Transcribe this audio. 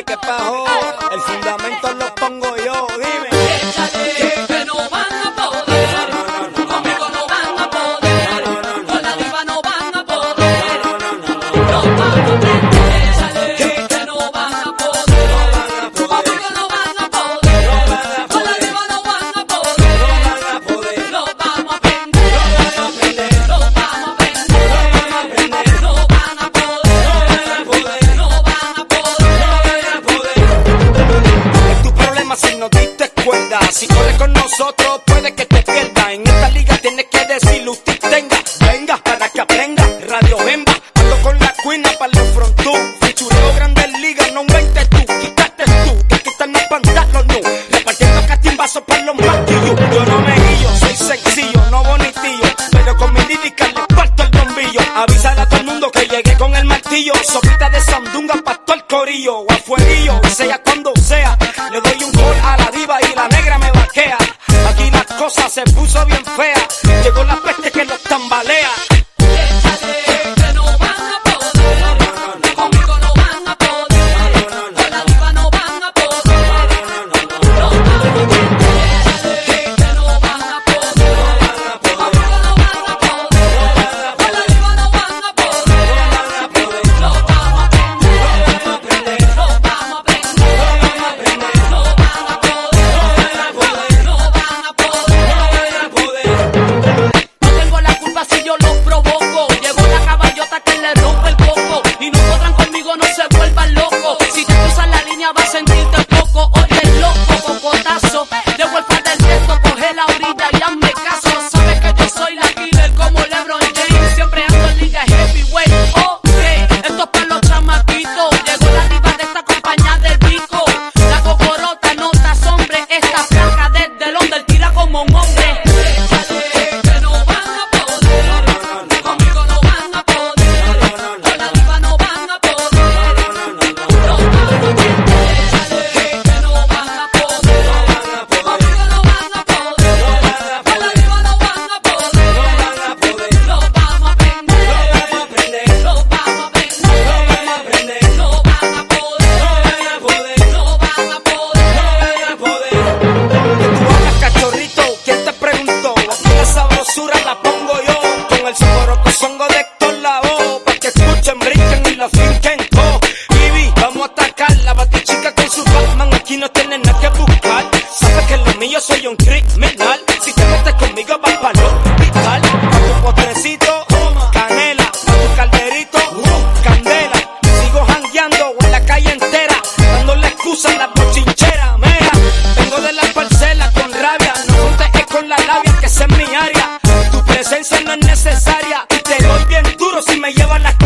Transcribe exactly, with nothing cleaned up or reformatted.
¿qué pasó? El fundamento lo pongo yo, dime. Échale, que no van a poder. Conmigo no van a poder. Con la diva no van a poder. No van a prender. Échale, que no van a poder. Conmigo no van a poder. Con la diva no van a poder. No vamos a prender. No vamos a prender. No van a poder. No van a poder. Es tu problema si no diste cuerda. Si corres con nosotros puede que te pierdas. En esta liga tienes que decirlo, usted tenga. Venga para que aprenda. Radio Bemba, ando con la cuina para los frontú. Fichureo grandes ligas, no inventes tú. Quítate tú, que quitan los pantalones. Repartiendo castimbazos para los martillos. Yo no me guillo, soy sencillo, no bonitillo. Pero con mi lírica le parto el bombillo. Avísale a todo el mundo que llegué con el martillo. Sopita de sandunga pa' todo el corillo. O afuerillo, sea cuando sea. Le doy un gol a la diva y la negra me vaquea. Aquí las cosas se puso bien fea. Llegó la peste que los tambalea. Échale, que no van a poder. Conmigo no van a poder. Con la diva no van a poder. No van a prender. Échale, que no van a poder. Conmigo no van a poder. Con la diva no van a poder. No vamos a prender. No vamos a prender. No van a poder. No van a poder. No tengo la culpa si yo lo provoco. Llegó la caballota que le rompe el coco. Y no podrán conmigo, no se vuelvan locos. Si te cruzas la línea vas a sentirte poco. Oye, loco, cocotazo. De vuelta del texto, coge la orilla y hazme caso. Sabes que yo soy la killer como LeBron James. Siempre ando en liga heavyweight. Ok, esto es para los chamaquitos. Llegó la diva de esta compañía del pico. La cocorota, notas, hombre. Esta flaca desde Londres tira como un hombre. Échale, que no van a poder. Conmigo no van a poder. Con la diva no van a poder. No van a prender. Échale, que no van a poder. Conmigo no van a poder. Con la diva no van a poder. No vamos a prender. No vamos a prender. No van a poder. No van a poder. Que tú hagas cachorrito, ¿quién te preguntó? Aquí la sabrosura la pongo yo. Con el saboroco songo de Héctor Lavoe. Pa' que escuchen, brinquen y la finquen todo. Ivy, vamos a atacar la batichica con su Batman. Aquí no tienen nada que buscar. Sabes que lo mío soy un criminal. Si te metes conmigo vas para el hospital. Pa' tu potrecito, canela. Pa' tu calderito, candela. Sigo jangueando en la calle entera, dándole excusa a las bochincheras. Mira, vengo de la parcela con rabia. No contes con la labia, que esa es mi área. Tu presencia no es necesaria. Y te doy bien duro si me llevas la